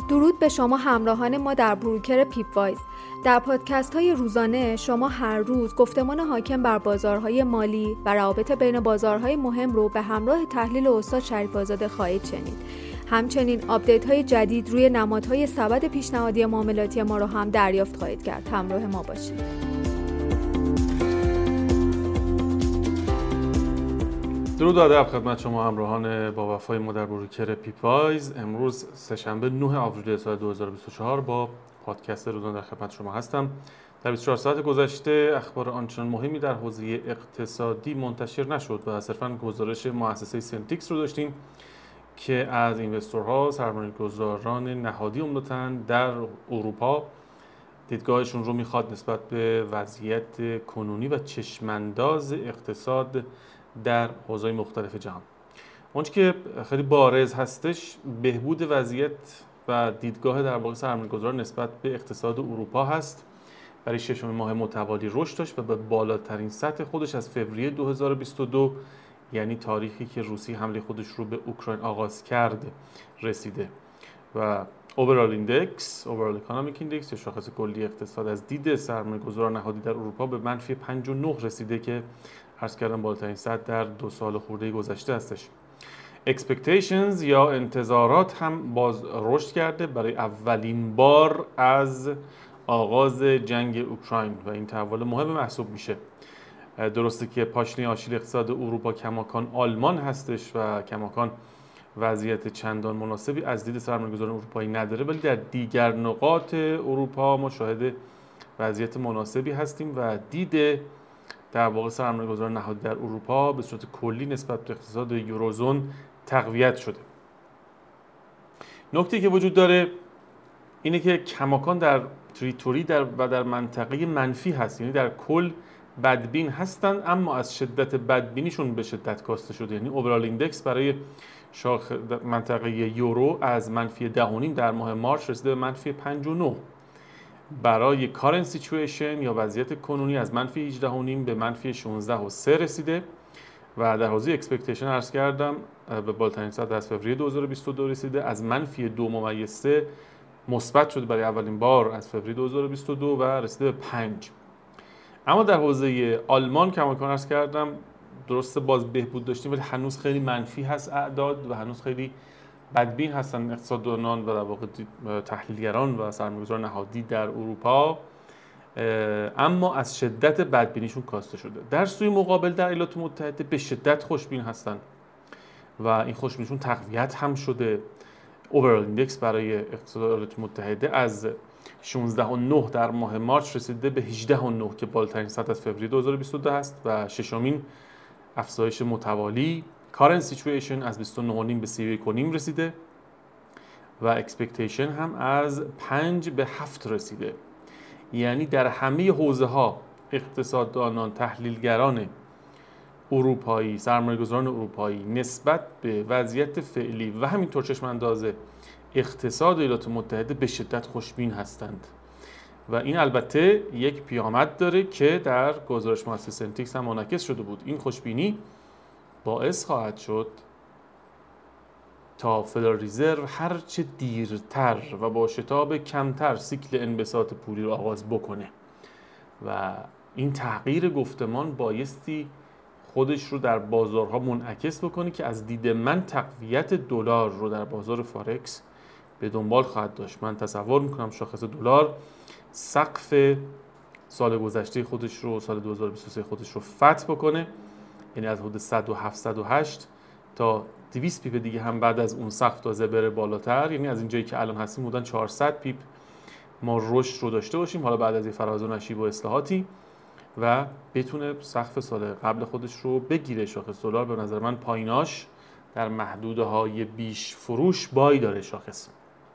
درود به شما همراهان ما در بروکر پیپ وایز. در پادکست های روزانه شما هر روز گفتمان حاکم بر بازارهای مالی و روابط بین بازارهای مهم رو به همراه تحلیل استاد شریف آزاده خواهید شنید. همچنین آپدیت های جدید روی نمادهای سبد پیشنهادی معاملاتی ما رو هم دریافت خواهید کرد. همراه ما باشید. درود و ادب خدمت شما همراهان با وفای ما در بروکر پیپ وایز. امروز سه‌شنبه 9 آوریل سال 2024 با پادکست روزانه در خدمت شما هستم. در 24 ساعت گذشته اخبار آنچنان مهمی در حوزه اقتصادی منتشر نشد و صرفاً گزارش مؤسسه سنتیکس رو داشتیم که از اینوستورها، سرمایه‌گذاران نهادی عمدتاً در اروپا دیدگاهشون رو میخواد نسبت به وضعیت کنونی و چشمانداز اقتصاد در حوزه‌های مختلف جهان. اونچه که خیلی بارز هستش بهبود وضعیت و دیدگاه در واقع سرمایه‌گذاران نسبت به اقتصاد اروپا هست. برای ششمین ماه متوالی رشد داشت و به بالاترین سطح خودش از فوریه 2022 یعنی تاریخی که روسیه حمله خودش رو به اوکراین آغاز کرد رسیده و Overall Economic Index یا شاخص کلی اقتصاد از دید سرمایه‌گذاران نهادی در اروپا به منفی 59 رسیده که عرض کردم بالاترین سطح در 2 سال خورده گذشته هستش. Expectations یا انتظارات هم باز رشد کرده برای اولین بار از آغاز جنگ اوکراین و این تحول مهم محسوب میشه. درسته که پاشنه آشیل اقتصاد اروپا کماکان آلمان هستش و کماکان وضعیت چندان مناسبی از دید سرمایه‌گذاران اروپایی نداره، ولی در دیگر نقاط اروپا ما شاهد وضعیت مناسبی هستیم و دید در واقع سرمایه‌گذاران نهادی در اروپا به صورت کلی نسبت به اقتصاد یوروزون تقویت شده. نکته که وجود داره اینه که کماکان در تریتوری و در منطقه منفی هست، یعنی در کل بدبین هستن اما از شدت بدبینیشون به شدت کاسته شده. یعنی اوورال ایندکس برای منطقه یورو از منفی 10.5 در ماه مارس رسیده به منفی 59. برای کارنت سیچویشن یا وضعیت کنونی از منفی 18.5 به منفی 16.3 رسیده و در حوزه اکسپکتیشن عرض کردم به بالاترین سطح از فوریه 2022 رسیده، از منفی 2.3 مثبت شده برای اولین بار از فوریه 2022 و رسیده به 5. اما در حوزه آلمان کماکان عرض کردم درسته باز بهبود داشتیم ولی هنوز خیلی منفی هست اعداد و هنوز خیلی بدبین هستن اقتصاددانان و در واقع تحلیلگران و سرمایه‌گذاران نهادی در اروپا، اما از شدت بدبینیشون کاسته شده. در سوی مقابل در ایالات متحده به شدت خوشبین هستن و این خوشبینیشون تقویت هم شده. اوورال ایندکس برای اقتصاد ایالات متحده از 16.9 در ماه مارس رسیده به 18.9 که بالاترین سطح از فوریه 2022 هست و ششمین افزایش متوالی. کارنت سیچویشن از 29.5 به 31.5 رسیده و اکسپکتیشن هم از 5 به 7 رسیده. یعنی در همه حوزه ها اقتصاددانان، تحلیلگران اروپایی، سرمایه‌گذاران اروپایی نسبت به وضعیت فعلی و همینطور چشمانداز اقتصاد ایالات متحده به شدت خوشبین هستند و این البته یک پیامد داره که در گزارش مؤسسه سنتیکس هم منعکس شده بود. این خوشبینی باعث خواهد شد تا فدرال رزرو هرچه دیرتر و با شتاب کمتر سیکل انبساط پولی رو آغاز بکنه و این تغییر گفتمان بایستی خودش رو در بازارها منعکس بکنه که از دید من تقویت دلار رو در بازار فارکس به دنبال خواهد داشت. من تصور میکنم شاخص دلار سقف سال گذشته خودش رو سال 2023 خودش رو فتح بکنه، یعنی از حدود 107 108 تا 200 پیپ دیگه هم بعد از اون سقف تازه بره بالاتر، یعنی از اینجایی که الان هستیم بودن 400 پیپ ما رشد رو داشته باشیم حالا بعد از این فراز و نشیب و اصلاحاتی و بتونه سقف سال قبل خودش رو بگیره. شاخص دلار به نظر من پاییناش در محدوده های بیش فروش بای داره شاخص.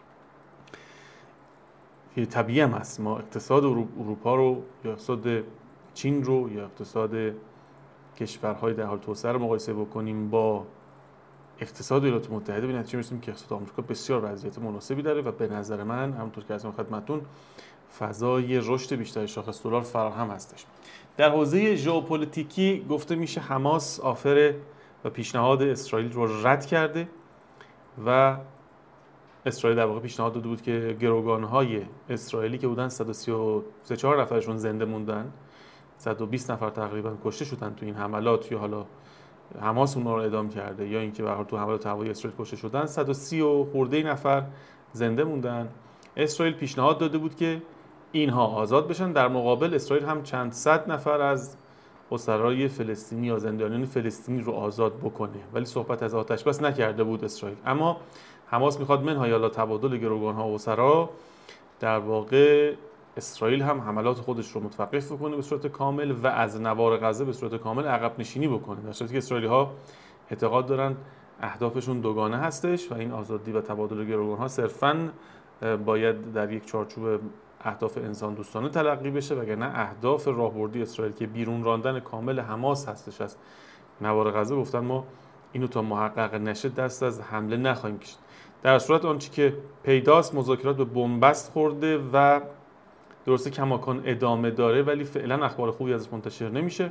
طبیعی هم هست ما اقتصاد اروپا رو یا اقتصاد چین رو یا اقتصاد کشورهای در حال توسعه رو مقایسه بکنیم با اقتصاد ایالات متحده به نتیجه میرسیم که اقتصاد آمریکا بسیار وضعیت مناسبی داره و به نظر من همونطور که از خدمتتون فضای رشد بیشتر شاخص دلار فراهم هستش. در حوزه ژئوپلیتیکی گفته میشه حماس آفر و پیشنهاد اسرائیل رو رد کرده و اسرائیل در واقع پیشنهاد داده بود که گروگان‌های اسرائیلی که بودن 134 نفرشون زنده موندن، 120 نفر تقریبا کشته شدن تو این حملات، یا حالا حماس اونها رو اعدام کرده یا اینکه به هر حال تو حملات هوایی اسرائیل کشته شدن، 130 و خورده نفر زنده موندن. اسرائیل پیشنهاد داده بود که اینها آزاد بشن، در مقابل اسرائیل هم چند صد نفر از اسرای فلسطینی یا زندانیان فلسطینی رو آزاد بکنه، ولی صحبت از آتش بس نکرده بود اسرائیل. اما حماس میخواد منهای یا تبادل گروگان‌ها و اسرا، در واقع اسرائیل هم حملات خودش رو متوقف بکنه به صورت کامل و از نوار غزه به صورت کامل عقب نشینی بکنه، در صورتی که اسرائیلی‌ها اعتقاد دارن اهدافشون دوگانه هستش و این آزادی و تبادل گروگان‌ها صرفاً باید در یک چارچوب اهداف انسان دوستانه تلقی بشه، وگرنه اهداف راهبردی اسرائیل که بیرون راندن کامل حماس هستش از نوار غزه، گفتن ما اینو تا محقق نشه دست از حمله نخواهیم کشید. در صورت آنچه که پیداست مذاکرات به بنبست خورده و درسته کماکان ادامه داره، ولی فعلا اخبار خوبی ازش منتشر نمیشه.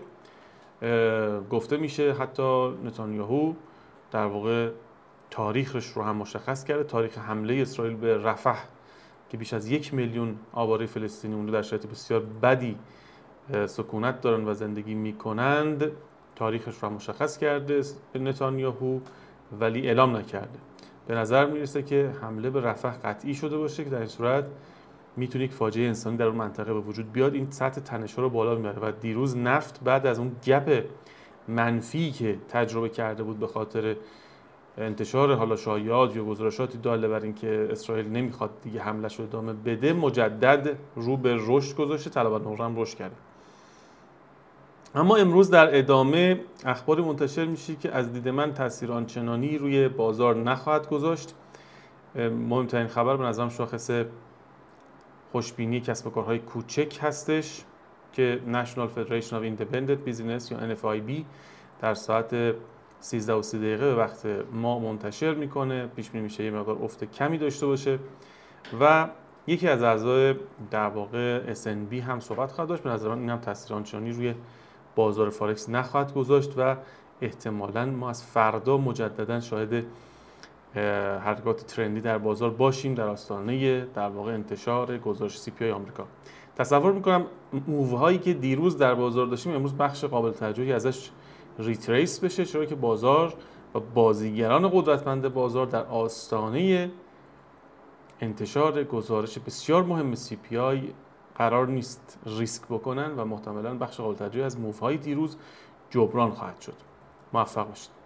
گفته میشه حتی نتانیاهو در واقع تاریخش رو هم مشخص کرده، تاریخ حمله اسرائیل به رفح که بیش از 1 میلیون آواره فلسطینی اونجا در شرایط بسیار بدی سکونت دارن و زندگی میکنند، تاریخش رو هم مشخص کرده نتانیاهو، ولی اعلام نکرده. به نظر میرسه که حمله به رفح قطعی شده باشه که در این صورت میتونه یک فاجعه انسانی در اون منطقه به وجود بیاد. این سطح تنش‌ها رو بالا میبره و دیروز نفت بعد از اون گپ منفی که تجربه کرده بود به خاطر انتشار حالا شایعات یا گزارشاتی داله بر اینکه اسرائیل نمیخواد دیگه حمله‌اش رو ادامه بده، مجدد رو به رشد گذاشته، طلب نقره هم رشد کرده. اما امروز در ادامه اخبار منتشر میشه که از دید من تاثیر آنچنانی روی بازار نخواهد گذاشت. مهمترین خبر به نظرم شاخص خوشبینی کسب و کارهای کوچک هستش که National Federation of Independent Business یا NFIB در ساعت 13:30 به وقت ما منتشر میکنه. پیش بینی میشه یه مقدار افت کمی داشته باشه و یکی از اعضای در واقع SNB هم صحبت خواهد داشت. به نظر من این هم تاثیر آنچنانی روی بازار فارکس نخواهد گذاشت و احتمالاً ما از فردا مجددا شاهد حرکات ترندی در بازار باشیم در آستانه در واقع انتشار گزارش CPI آمریکا. تصور میکنم موو هایی که دیروز در بازار داشتیم امروز بخش قابل توجهی ازش ریتریس بشه، چرا که بازار و بازیگران قدرتمند بازار در آستانه انتشار گزارش بسیار مهم CPI قرار نیست ریسک بکنن و محتملاً بخش قابل توجهی از موو های دیروز جبران خواهد شد. موفق باشید.